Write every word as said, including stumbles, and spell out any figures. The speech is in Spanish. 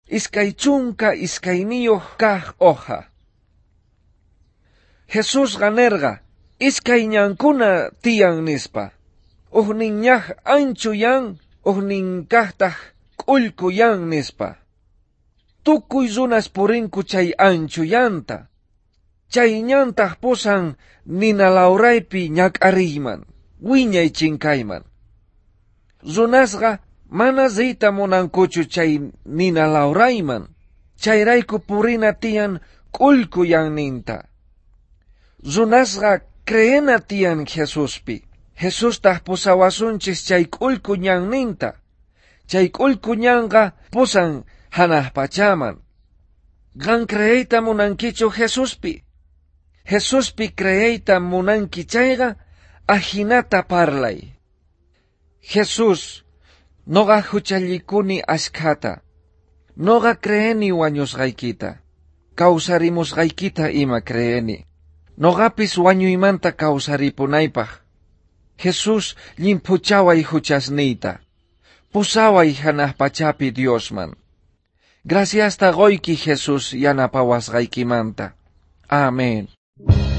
iskay chunka iskayniyuq kaq hoja. Jesus ganerga, iskay ñankuna tiyan nispa. Ujnin ñaj anchu yan, ujnin kajtaj k'ulku yan nispa. Tukuy runas purinku chay anchu yanta. Chay ñantaq pusan ninalauraypi ñak'ariyman, wiñay chinkayman. Runasqa mana zita munankuchu chay ninalaurayman, chayrayku purina tiyan k'ulku yanninta. Runasqa creena tiyan Jesuspi. Jesustaq pusawasunchis chay k'ulku ñanninta. Chay k'ulku ñanqa pusan hanaq pachaman. Qan creeyta munankichu Jesuspi. Jesuspi creeyta munanki chayqa ajinata parlay. Jesus, noqa huchallikuni ashkata. Noqa creeni wañusqaykita. Kawsarimusqaykita ima creeni. Noqapis wañuymanta kawsaripunaypaq. Jesus llimpuchaway huchasniyta. Pusaway hanaq pachapi Diosman. Graciasta qoyki Jesus yanapawasqaykimanta. Amén.